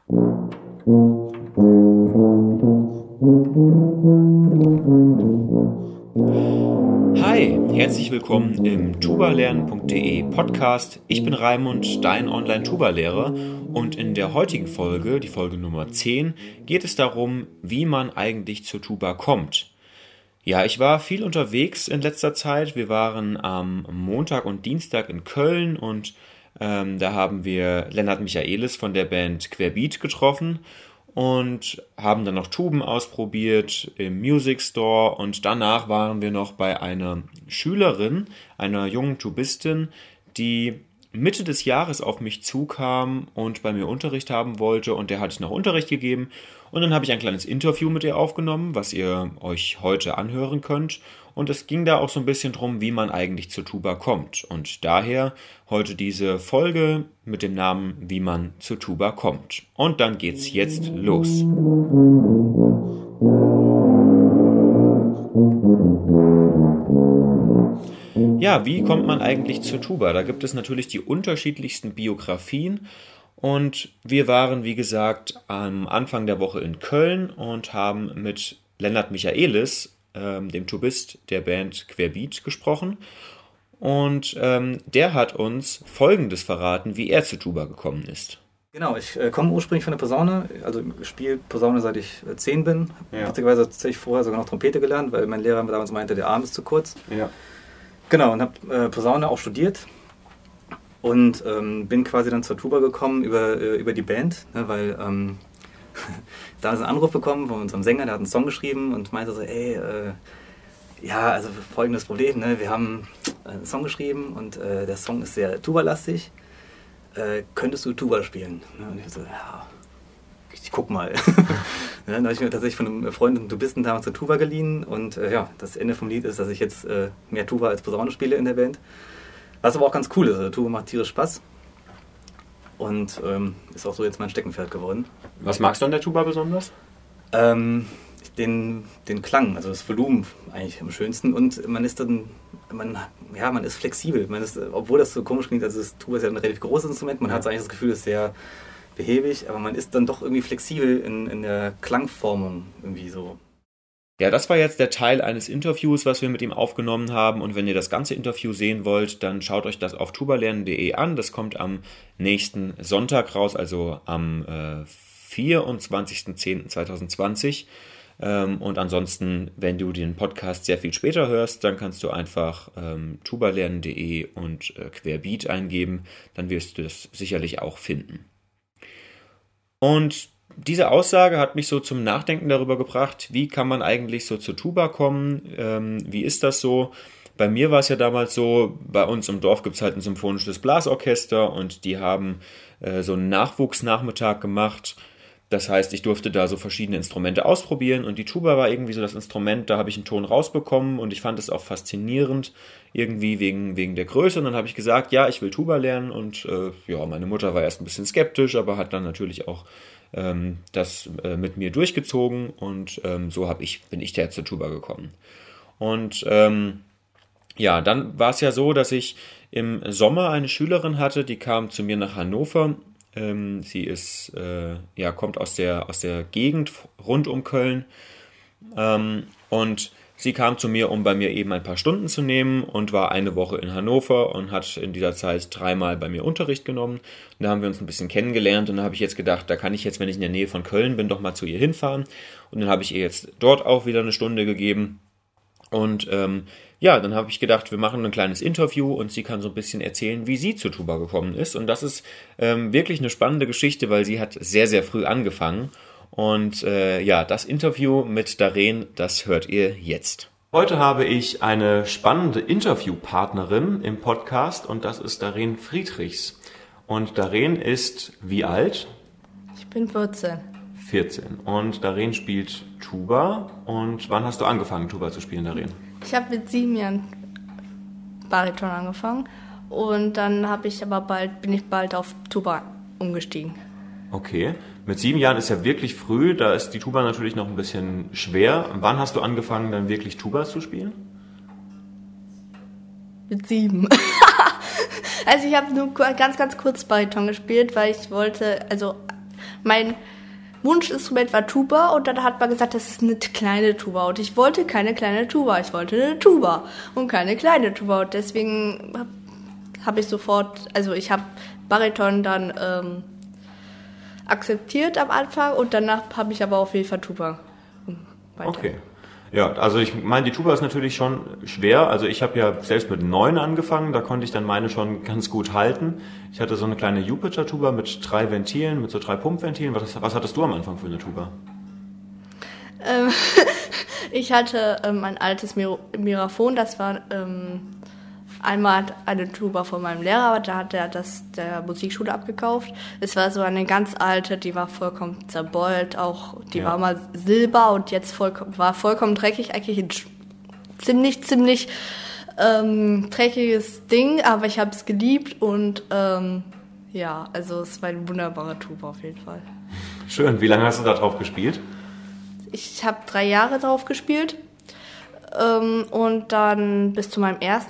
Hi, herzlich willkommen im tubalernen.de Podcast. Ich bin Raimund, dein Online-Tuba-Lehrer, und in der heutigen Folge, die Folge Nummer 10, geht es darum, wie man eigentlich zur Tuba kommt. Ja, ich war viel unterwegs in letzter Zeit. Wir waren am Montag und Dienstag in Köln und da haben wir Lennart Michaelis von der Band Querbeat getroffen und haben dann noch Tuben ausprobiert im Music Store, und danach waren wir noch bei einer Schülerin, einer jungen Tubistin, die Mitte des Jahres auf mich zukam und bei mir Unterricht haben wollte, und der hatte ich noch Unterricht gegeben, und dann habe ich ein kleines Interview mit ihr aufgenommen, was ihr euch heute anhören könnt, und es ging da auch so ein bisschen drum, wie man eigentlich zur Tuba kommt, und daher heute diese Folge mit dem Namen Wie man zur Tuba kommt. Und dann geht's jetzt los. Ja, wie kommt man eigentlich zur Tuba? Da gibt es natürlich die unterschiedlichsten Biografien, und wir waren, wie gesagt, am Anfang der Woche in Köln und haben mit Lennart Michaelis, dem Tubist der Band Querbeat, gesprochen, und der hat uns Folgendes verraten, wie er zur Tuba gekommen ist. Genau, ich komme ursprünglich von der Posaune, also ich spiele Posaune seit ich 10 bin. Ja. Witzigerweise habe ich vorher sogar noch Trompete gelernt, weil mein Lehrer damals meinte, der Arm ist zu kurz. Ja. Genau, und habe Posaune auch studiert und bin quasi dann zur Tuba gekommen über die Band, ne, weil da ist ein Anruf bekommen von unserem Sänger, der hat einen Song geschrieben und meinte so, ja, also folgendes Problem, ne, wir haben einen Song geschrieben und der Song ist sehr Tuba-lastig, könntest du Tuba spielen? Ne, und ich so, ja, ich guck mal. Dann habe ich mir tatsächlich von einem Freund und Tubisten damals zur Tuba geliehen, und ja, das Ende vom Lied ist, dass ich jetzt mehr Tuba als Posaune spiele in der Band. Was aber auch ganz cool ist, also Tuba macht tierisch Spaß und ist auch so jetzt mein Steckenpferd geworden. Was magst du an der Tuba besonders? Den Klang, also das Volumen eigentlich am schönsten, und man ist dann, man ist flexibel. Obwohl das so komisch klingt, also das Tuba ist ja ein relativ großes Instrument, man hat so eigentlich das Gefühl, es ist sehr behäbig, aber man ist dann doch irgendwie flexibel in der Klangformung irgendwie so. Ja, das war jetzt der Teil eines Interviews, was wir mit ihm aufgenommen haben, und wenn ihr das ganze Interview sehen wollt, dann schaut euch das auf tubalernen.de an. Das kommt am nächsten Sonntag raus, also am 24.10.2020. Und ansonsten, wenn du den Podcast sehr viel später hörst, dann kannst du einfach tubalernen.de und Querbeat eingeben, dann wirst du das sicherlich auch finden. Und diese Aussage hat mich so zum Nachdenken darüber gebracht, wie kann man eigentlich so zur Tuba kommen, wie ist das so? Bei mir war es ja damals so, bei uns im Dorf gibt es halt ein symphonisches Blasorchester, und die haben so einen Nachwuchsnachmittag gemacht. Das heißt, ich durfte da so verschiedene Instrumente ausprobieren, und die Tuba war irgendwie so das Instrument, da habe ich einen Ton rausbekommen, und ich fand es auch faszinierend, irgendwie wegen der Größe, und dann habe ich gesagt, ja, ich will Tuba lernen, und ja, meine Mutter war erst ein bisschen skeptisch, aber hat dann natürlich auch das mit mir durchgezogen, und so bin ich da zur Tuba gekommen. Und ja, dann war es ja so, dass ich im Sommer eine Schülerin hatte, die kam zu mir nach Hannover. Sie ist, kommt aus der Gegend rund um Köln, und sie kam zu mir, um bei mir eben ein paar Stunden zu nehmen, und war eine Woche in Hannover und hat in dieser Zeit 3-mal bei mir Unterricht genommen. Und da haben wir uns ein bisschen kennengelernt, und da habe ich jetzt gedacht, da kann ich jetzt, wenn ich in der Nähe von Köln bin, doch mal zu ihr hinfahren. Und dann habe ich ihr jetzt dort auch wieder eine Stunde gegeben. Und dann habe ich gedacht, wir machen ein kleines Interview, und sie kann so ein bisschen erzählen, wie sie zur Tuba gekommen ist. Und das ist wirklich eine spannende Geschichte, weil sie hat sehr, sehr früh angefangen. Und das Interview mit Darren, das hört ihr jetzt. Heute habe ich eine spannende Interviewpartnerin im Podcast, und das ist Darren Friedrichs. Und Darren ist wie alt? Ich bin 14. 14. Und Darren spielt Tuba. Und wann hast du angefangen, Tuba zu spielen, Darren? Ich habe mit 7 Jahren Bariton angefangen, und dann bin ich bald auf Tuba umgestiegen. Okay. Mit 7 Jahren ist ja wirklich früh, da ist die Tuba natürlich noch ein bisschen schwer. Wann hast du angefangen, dann wirklich Tuba zu spielen? Mit 7. Also ich habe nur ganz, ganz kurz Bariton gespielt, weil ich wollte, also Mein Wunschinstrument war Tuba und dann hat man gesagt, das ist eine kleine Tuba und ich wollte keine kleine Tuba, ich wollte eine Tuba und keine kleine Tuba und deswegen habe ich ich habe Bariton dann akzeptiert am Anfang und danach habe ich aber auf jeden Fall Tuba weiter. Okay. Ja, also ich meine, die Tuba ist natürlich schon schwer. Also ich habe ja selbst mit 9 angefangen, da konnte ich dann meine schon ganz gut halten. Ich hatte so eine kleine Jupiter-Tuba mit 3 Ventilen, mit so 3 Pumpventilen. Was hattest du am Anfang für eine Tuba? Ich hatte ein altes Miraphon, das war einmal eine Tuba von meinem Lehrer, aber da hat er das der Musikschule abgekauft. Es war so eine ganz alte, die war vollkommen zerbeult, auch die war mal silber und jetzt vollkommen dreckig, eigentlich ein ziemlich dreckiges Ding, aber ich habe es geliebt und also es war ein wunderbarer Tuba auf jeden Fall. Schön, wie lange hast du da drauf gespielt? Ich habe 3 Jahre drauf gespielt und dann bis zu meinem ersten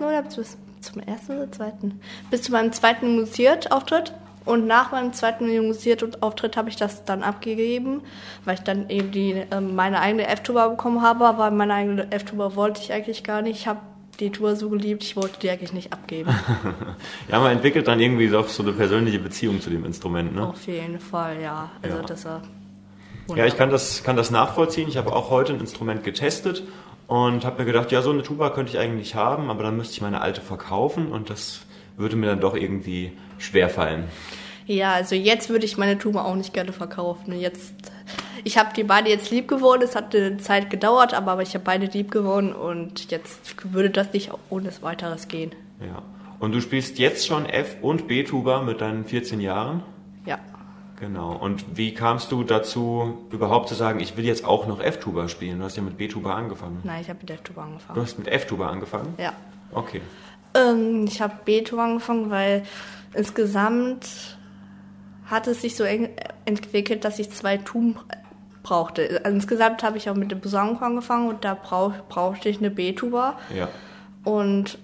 Musiziert-Auftritt. Und nach meinem zweiten Musiziert-Auftritt habe ich das dann abgegeben, weil ich dann eben meine eigene F-Tuba bekommen habe. Aber meine eigene F-Tuba wollte ich eigentlich gar nicht. Ich habe die Tuba so geliebt, ich wollte die eigentlich nicht abgeben. Ja, man entwickelt dann irgendwie doch so eine persönliche Beziehung zu dem Instrument, ne? Auf jeden Fall, ja. Also das war wunderbar. Ja, ich kann das nachvollziehen. Ich habe auch heute ein Instrument getestet. Und habe mir gedacht, ja, so eine Tuba könnte ich eigentlich haben, aber dann müsste ich meine alte verkaufen und das würde mir dann doch irgendwie schwerfallen. Ja, also jetzt würde ich meine Tuba auch nicht gerne verkaufen. Ich habe die beide jetzt lieb gewonnen, es hat eine Zeit gedauert, aber ich habe beide lieb gewonnen und jetzt würde das nicht ohne weiteres gehen. Ja. Und du spielst jetzt schon F- und B-Tuba mit deinen 14 Jahren? Ja. Genau. Und wie kamst du dazu, überhaupt zu sagen, ich will jetzt auch noch F-Tuba spielen? Du hast ja mit B-Tuba angefangen. Nein, ich habe mit F-Tuba angefangen. Du hast mit F-Tuba angefangen? Ja. Okay. Ich habe B-Tuba angefangen, weil insgesamt hat es sich so entwickelt, dass ich 2 Tuben brauchte. Insgesamt habe ich auch mit dem Posaunenchor angefangen und da brauchte ich eine B-Tuba. Ja. Und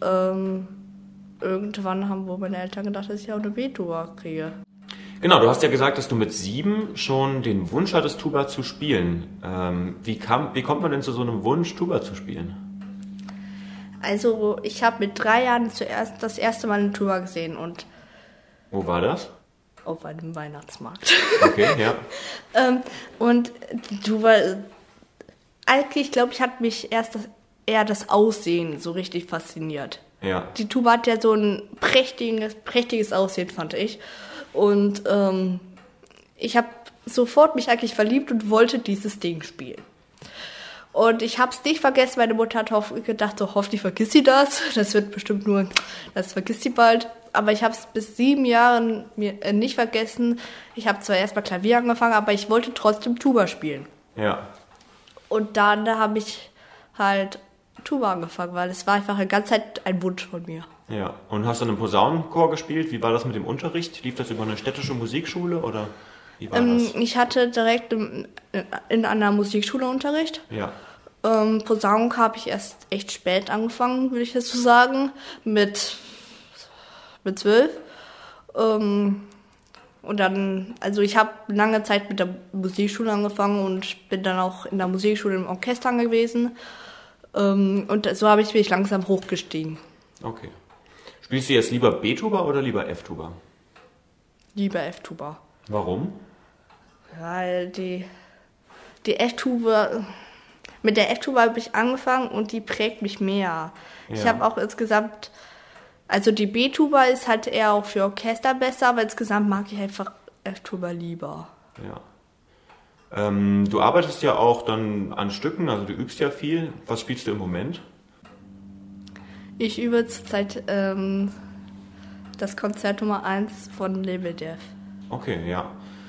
irgendwann haben wohl meine Eltern gedacht, dass ich auch eine B-Tuba kriege. Genau, du hast ja gesagt, dass du mit 7 schon den Wunsch hattest, Tuba zu spielen. Wie kommt man denn zu so einem Wunsch, Tuba zu spielen? Also ich habe mit 3 Jahren das erste Mal eine Tuba gesehen und... Wo war das? Auf einem Weihnachtsmarkt. Okay, ja. Und die Tuba, eigentlich glaube ich, hat mich eher das Aussehen so richtig fasziniert. Ja. Die Tuba hat ja so ein prächtiges Aussehen, fand ich. Und ich habe sofort mich eigentlich verliebt und wollte dieses Ding spielen. Und ich habe es nicht vergessen, meine Mutter hat gedacht, so hoffentlich vergisst sie das. Das wird bestimmt das vergisst sie bald. Aber ich habe es bis 7 Jahren nicht vergessen. Ich habe zwar erst mal Klavier angefangen, aber ich wollte trotzdem Tuba spielen. Ja. Und dann habe ich halt Tuba angefangen, weil es war einfach die ganze Zeit ein Wunsch von mir. Ja, und hast du in einem Posaunenchor gespielt? Wie war das mit dem Unterricht? Lief das über eine städtische Musikschule oder wie war das? Ich hatte direkt in einer Musikschule Unterricht. Ja. Posaunenchor habe ich erst echt spät angefangen, würde ich jetzt so sagen, mit 12. Und dann, also ich habe lange Zeit mit der Musikschule angefangen und bin dann auch in der Musikschule im Orchester gewesen. Und so bin ich langsam hochgestiegen. Okay. Spielst du jetzt lieber B-Tuba oder lieber F-Tuba? Lieber F-Tuba. Warum? Weil die F-Tuba, mit der F-Tuba habe ich angefangen und die prägt mich mehr. Ja. Ich habe auch insgesamt, also die B-Tuba ist halt eher auch für Orchester besser, aber insgesamt mag ich einfach F-Tuba lieber. Ja. Du arbeitest ja auch dann an Stücken, also du übst ja viel. Was spielst du im Moment? Ich übe zurzeit das Konzert Nummer 1 von Lebedev. Okay, ja.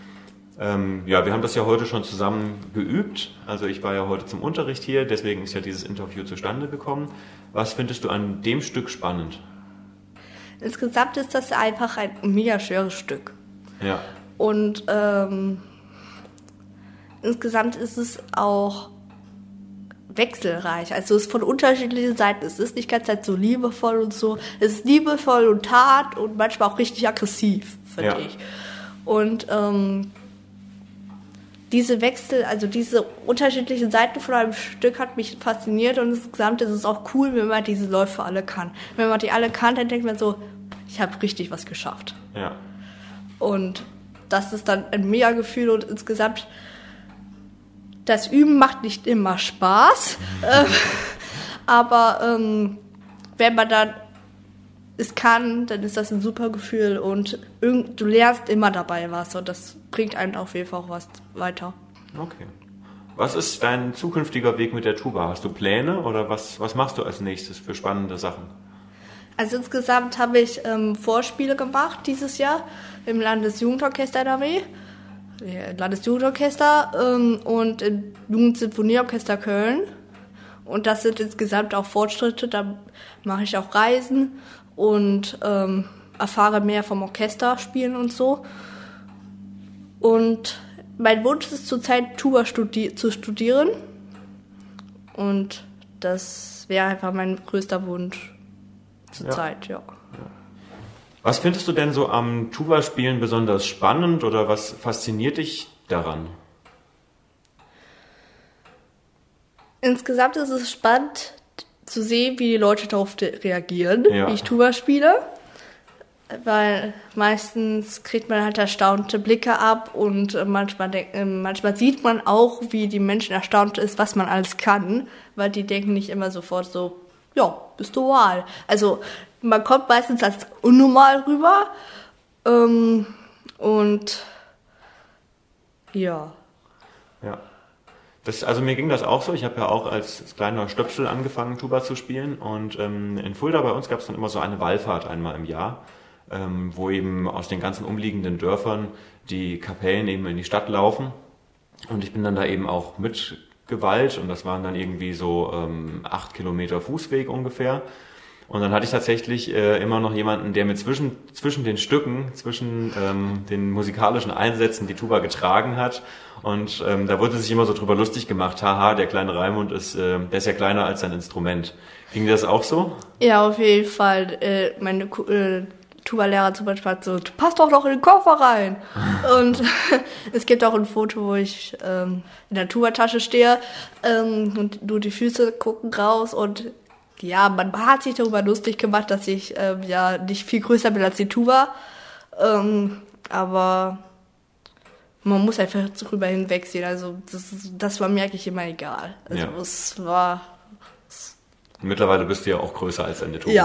Ja, wir haben das ja heute schon zusammen geübt. Also ich war ja heute zum Unterricht hier, deswegen ist ja dieses Interview zustande gekommen. Was findest du an dem Stück spannend? Insgesamt ist das einfach ein mega schweres Stück. Ja. Und insgesamt ist es auch wechselreich. Also es ist von unterschiedlichen Seiten. Es ist nicht ganz halt so liebevoll und so. Es ist liebevoll und hart und manchmal auch richtig aggressiv, finde ich. Und diese Wechsel, also diese unterschiedlichen Seiten von einem Stück hat mich fasziniert und insgesamt ist es auch cool, wenn man diese Läufe alle kann. Wenn man die alle kann, dann denkt man so, ich habe richtig was geschafft. Ja. Und das ist dann ein Mega-Gefühl und insgesamt, das Üben macht nicht immer Spaß, aber wenn man dann es kann, dann ist das ein super Gefühl und du lernst immer dabei was und das bringt einem auf jeden Fall auch was weiter. Okay. Was ist dein zukünftiger Weg mit der Tuba? Hast du Pläne oder was machst du als nächstes für spannende Sachen? Also insgesamt habe ich Vorspiele gemacht dieses Jahr im Landesjugendorchester NRW, Landesjugendorchester und im Jugendsinfonieorchester Köln. Und das sind insgesamt auch Fortschritte, da mache ich auch Reisen und erfahre mehr vom Orchester spielen und so. Und mein Wunsch ist zurzeit, Tuba zu studieren. Und das wäre einfach mein größter Wunsch zurzeit, ja. Was findest du denn so am Tuba-Spielen besonders spannend oder was fasziniert dich daran? Insgesamt ist es spannend zu sehen, wie die Leute darauf reagieren, wie ich Tuba spiele. Weil meistens kriegt man halt erstaunte Blicke ab und manchmal sieht man auch, wie die Menschen erstaunt ist, was man alles kann, weil die denken nicht immer sofort so, ja, bist du normal. Also man kommt meistens als unnormal rüber und ja. Ja. Also mir ging das auch so. Ich habe ja auch als kleiner Stöpsel angefangen, Tuba zu spielen. Und in Fulda bei uns gab es dann immer so eine Wallfahrt einmal im Jahr, wo eben aus den ganzen umliegenden Dörfern die Kapellen eben in die Stadt laufen. Und ich bin dann da eben auch mitgewallt und das waren dann irgendwie so 8 Kilometer Fußweg ungefähr. Und dann hatte ich tatsächlich immer noch jemanden, der mir zwischen den Stücken, zwischen den musikalischen Einsätzen die Tuba getragen hat. Und da wurde sich immer so drüber lustig gemacht, haha, der kleine Raimund der ist ja kleiner als sein Instrument. Ging dir das auch so? Ja, auf jeden Fall. Meine Tuba-Lehrer zum Beispiel hat so, du passt doch noch in den Koffer rein. Und es gibt auch ein Foto, wo ich in der Tuba-Tasche stehe und nur die Füße gucken raus und ja, man hat sich darüber lustig gemacht, dass ich nicht viel größer bin als die Tuba, aber man muss einfach drüber hinwegsehen. Also das war mir eigentlich immer egal. Also es war... Mittlerweile bist du ja auch größer als deine Tuba. Ja.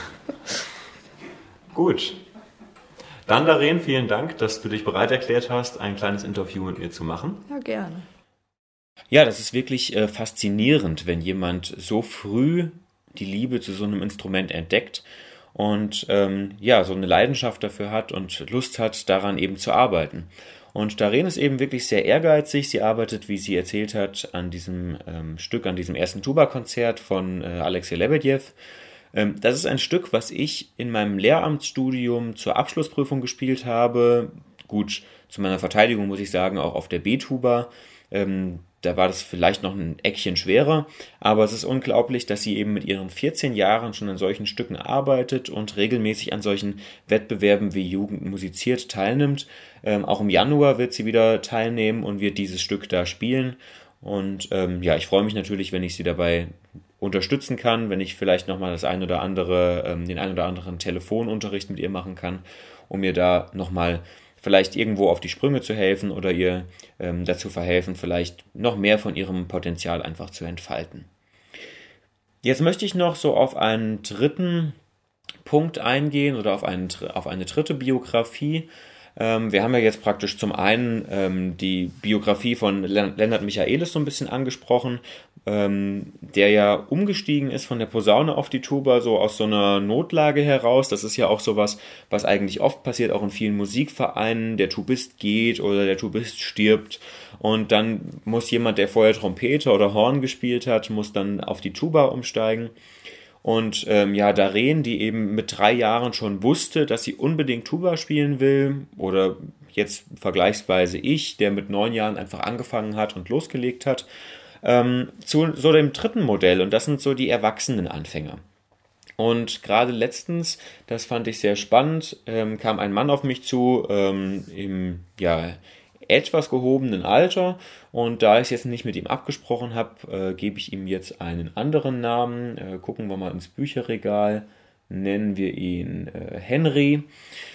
Gut. Dann, Darren, vielen Dank, dass du dich bereit erklärt hast, ein kleines Interview mit mir zu machen. Ja, gerne. Ja, das ist wirklich faszinierend, wenn jemand so früh die Liebe zu so einem Instrument entdeckt und so eine Leidenschaft dafür hat und Lust hat, daran eben zu arbeiten. Und Darren ist eben wirklich sehr ehrgeizig. Sie arbeitet, wie sie erzählt hat, an diesem Stück, an diesem ersten Tuba-Konzert von Alexei Lebedew. Das ist ein Stück, was ich in meinem Lehramtsstudium zur Abschlussprüfung gespielt habe. Gut, zu meiner Verteidigung muss ich sagen, auch auf der B-Tuba. Da war das vielleicht noch ein Eckchen schwerer, aber es ist unglaublich, dass sie eben mit ihren 14 Jahren schon an solchen Stücken arbeitet und regelmäßig an solchen Wettbewerben wie Jugend musiziert teilnimmt. Auch im Januar wird sie wieder teilnehmen und wird dieses Stück da spielen. Und ich freue mich natürlich, wenn ich sie dabei unterstützen kann, wenn ich vielleicht nochmal den ein oder anderen Telefonunterricht mit ihr machen kann, um mir da nochmal vielleicht irgendwo auf die Sprünge zu helfen oder ihr dazu verhelfen, vielleicht noch mehr von ihrem Potenzial einfach zu entfalten. Jetzt möchte ich noch so auf einen dritten Punkt eingehen oder auf eine dritte Biografie. Wir haben ja jetzt praktisch zum einen die Biografie von Lennart Michaelis so ein bisschen angesprochen, der ja umgestiegen ist von der Posaune auf die Tuba, so aus so einer Notlage heraus. Das ist ja auch sowas, was eigentlich oft passiert, auch in vielen Musikvereinen. Der Tubist geht oder der Tubist stirbt und dann muss jemand, der vorher Trompete oder Horn gespielt hat, muss dann auf die Tuba umsteigen. Und Darren, die eben mit 3 Jahren schon wusste, dass sie unbedingt Tuba spielen will, oder jetzt vergleichsweise ich, der mit 9 Jahren einfach angefangen hat und losgelegt hat, zu so dem dritten Modell, und das sind so die Erwachsenenanfänger. Und gerade letztens, das fand ich sehr spannend, kam ein Mann auf mich zu, im etwas gehobenen Alter, und da ich es jetzt nicht mit ihm abgesprochen habe, gebe ich ihm jetzt einen anderen Namen. Gucken wir mal ins Bücherregal, nennen wir ihn Henry.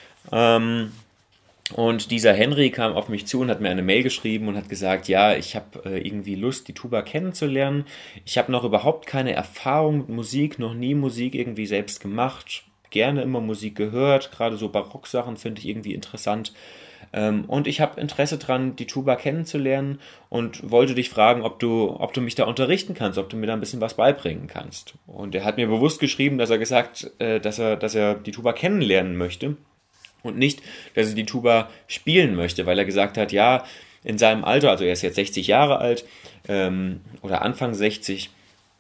Und dieser Henry kam auf mich zu und hat mir eine Mail geschrieben und hat gesagt, ja, ich habe irgendwie Lust, die Tuba kennenzulernen. Ich habe noch überhaupt keine Erfahrung mit Musik, noch nie Musik irgendwie selbst gemacht, gerne immer Musik gehört, gerade so Barocksachen finde ich irgendwie interessant. Und ich habe Interesse dran, die Tuba kennenzulernen und wollte dich fragen, ob du mich da unterrichten kannst, ob du mir da ein bisschen was beibringen kannst. Und er hat mir bewusst geschrieben, dass er gesagt, dass er die Tuba kennenlernen möchte. Und nicht, dass er die Tuba spielen möchte, weil er gesagt hat, ja, in seinem Alter, also er ist jetzt 60 Jahre alt oder Anfang 60,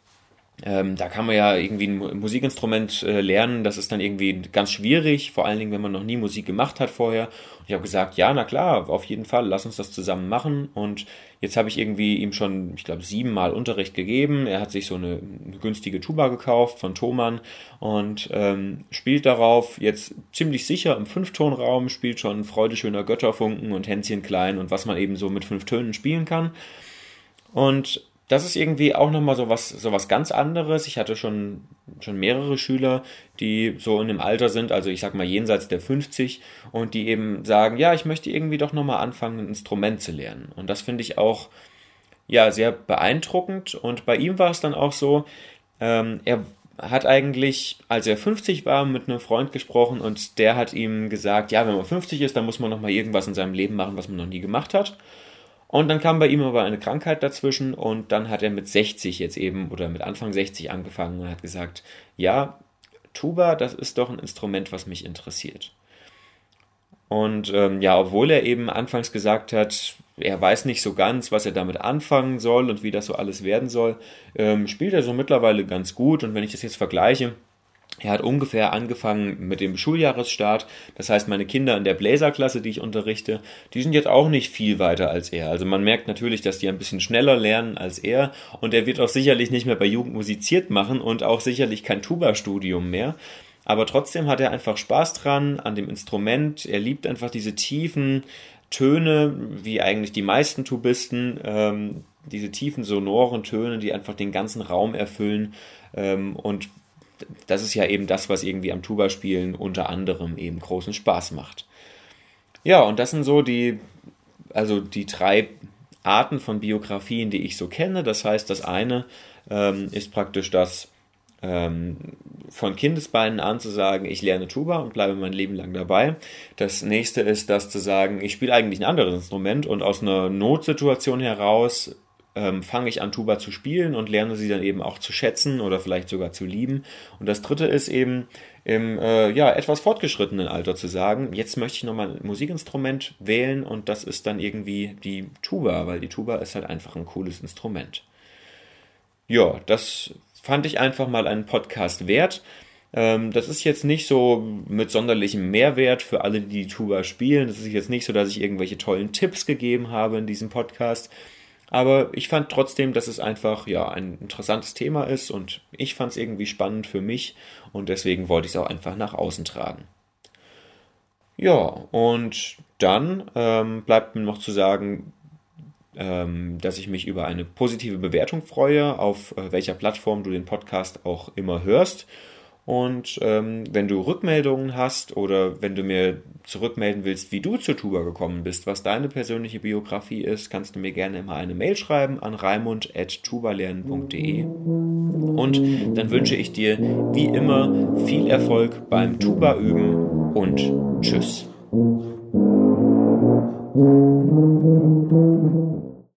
da kann man ja irgendwie ein Musikinstrument lernen, das ist dann irgendwie ganz schwierig, vor allen Dingen, wenn man noch nie Musik gemacht hat vorher. Und ich habe gesagt, ja, na klar, auf jeden Fall, lass uns das zusammen machen. Und jetzt habe ich irgendwie ihm schon, ich glaube, 7 Mal Unterricht gegeben. Er hat sich so eine günstige Tuba gekauft von Thomann und spielt darauf jetzt ziemlich sicher im 5-Tonraum, spielt schon Freude schöner Götterfunken und Hänschen klein und was man eben so mit 5 Tönen spielen kann. Und das ist irgendwie auch nochmal so was ganz anderes. Ich hatte schon mehrere Schüler, die so in dem Alter sind, also ich sag mal jenseits der 50, und die eben sagen, ja, ich möchte irgendwie doch nochmal anfangen, ein Instrument zu lernen. Und das finde ich auch ja sehr beeindruckend. Und bei ihm war es dann auch so, er hat eigentlich, als er 50 war, mit einem Freund gesprochen und der hat ihm gesagt, ja, wenn man 50 ist, dann muss man nochmal irgendwas in seinem Leben machen, was man noch nie gemacht hat. Und dann kam bei ihm aber eine Krankheit dazwischen und dann hat er mit 60 jetzt eben oder mit Anfang 60 angefangen und hat gesagt, ja, Tuba, das ist doch ein Instrument, was mich interessiert. Und ja, obwohl er eben anfangs gesagt hat, er weiß nicht so ganz, was er damit anfangen soll und wie das so alles werden soll, spielt er so mittlerweile ganz gut. Und wenn ich das jetzt vergleiche, er hat ungefähr angefangen mit dem Schuljahresstart. Das heißt, meine Kinder in der Bläserklasse, die ich unterrichte, die sind jetzt auch nicht viel weiter als er. Also man merkt natürlich, dass die ein bisschen schneller lernen als er. Und er wird auch sicherlich nicht mehr bei Jugend musiziert machen und auch sicherlich kein Tuba-Studium mehr. Aber trotzdem hat er einfach Spaß dran an dem Instrument. Er liebt einfach diese tiefen Töne, wie eigentlich die meisten Tubisten. Diese tiefen, sonoren Töne, die einfach den ganzen Raum erfüllen. Und das ist ja eben das, was irgendwie am Tuba-Spielen unter anderem eben großen Spaß macht. Ja, und das sind so die 3 Arten von Biografien, die ich so kenne. Das heißt, das eine ist praktisch das, von Kindesbeinen an zu sagen, ich lerne Tuba und bleibe mein Leben lang dabei. Das nächste ist das zu sagen, ich spiele eigentlich ein anderes Instrument und aus einer Notsituation heraus fange ich an, Tuba zu spielen und lerne sie dann eben auch zu schätzen oder vielleicht sogar zu lieben. Und das dritte ist eben im etwas fortgeschrittenen Alter zu sagen, jetzt möchte ich nochmal ein Musikinstrument wählen und das ist dann irgendwie die Tuba, weil die Tuba ist halt einfach ein cooles Instrument. Ja, das fand ich einfach mal einen Podcast wert. Das ist jetzt nicht so mit sonderlichem Mehrwert für alle, die Tuba spielen. Das ist jetzt nicht so, dass ich irgendwelche tollen Tipps gegeben habe in diesem Podcast. Aber ich fand trotzdem, dass es einfach ein interessantes Thema ist und ich fand es irgendwie spannend für mich und deswegen wollte ich es auch einfach nach außen tragen. Ja, und dann bleibt mir noch zu sagen, dass ich mich über eine positive Bewertung freue, auf welcher Plattform du den Podcast auch immer hörst. Und wenn du Rückmeldungen hast oder wenn du mir zurückmelden willst, wie du zur Tuba gekommen bist, was deine persönliche Biografie ist, kannst du mir gerne immer eine Mail schreiben an raimund@tubalernen.de. Und dann wünsche ich dir wie immer viel Erfolg beim Tuba üben und tschüss.